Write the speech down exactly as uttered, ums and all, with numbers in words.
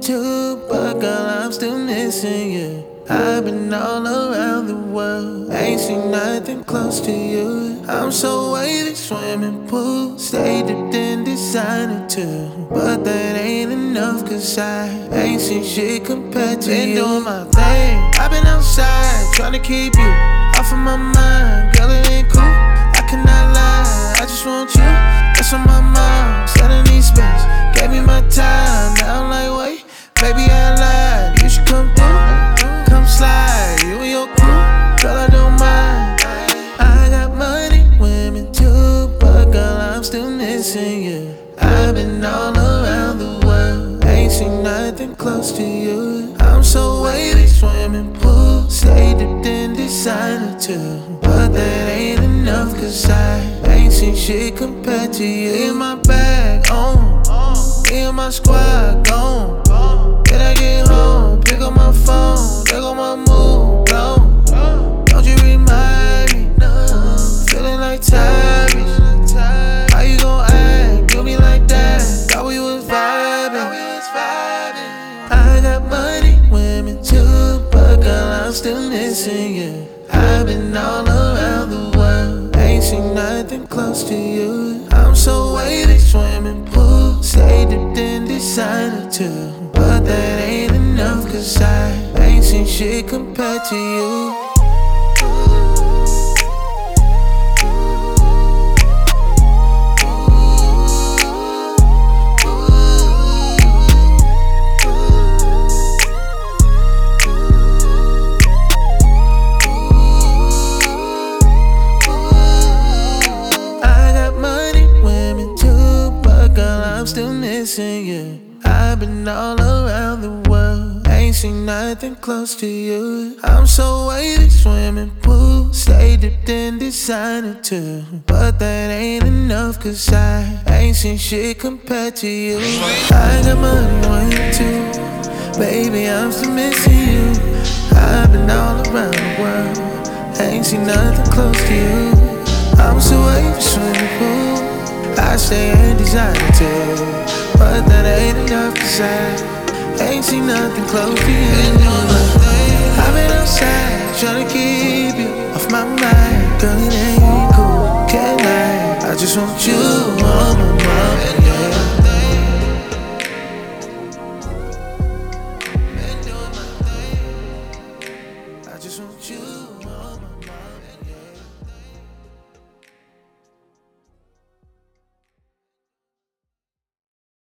too, but girl, I'm still missing you. I've been all around the world, ain't seen nothing close to you. I'm so waiting, swimming pool, stay dipped in designer too. But that ain't enough, cause I ain't seen shit compared to been you. Been doing my thing, I've been outside, trying to keep you off of my mind. Girl, it ain't cool, I cannot lie, I just want you. That's on my mind, said I need space, gave me my time. Now I'm like, wait, baby, I lied, you should come through. Come slide, you and your crew, girl, I don't mind. I got money, women too, but girl, I'm still missing you. I've been all around the world, ain't seen nothing close to you. I'm so wavy, swimming pool, stay dipped in designer too. But that ain't enough, cause I ain't seen shit compared to you. In my bag, on, me and my squad, gone. Then I get home, pick up my phone, there go my mood, gone. Don't you remind me, no, feeling like Tyrese. How you gon' act, do me like that? Thought we was vibing. I got money, women too, but girl, I'm still missing you. I've been all around the world, ain't seen nothing close to you. I'm so wavy, swimming pool, stay dipped in designer too. But that ain't enough, cause I ain't seen shit compared to you. I'm still missing you. I've been all around the world, ain't seen nothing close to you. I'm so wavy, swimming pool, stay dipped in designer too. But that ain't enough, cause I ain't seen shit compared to you. I got money, one, two, baby, I'm still missing you. I've been all around the world, ain't seen nothing close to you. I'm so wavy, swimming pool, I stay in designer too, but that ain't enough, cause I ain't seen nothing close to you. I've been outside, tryna keep you off my mind. Girl, it ain't cool, can't lie, I just want you on my mind.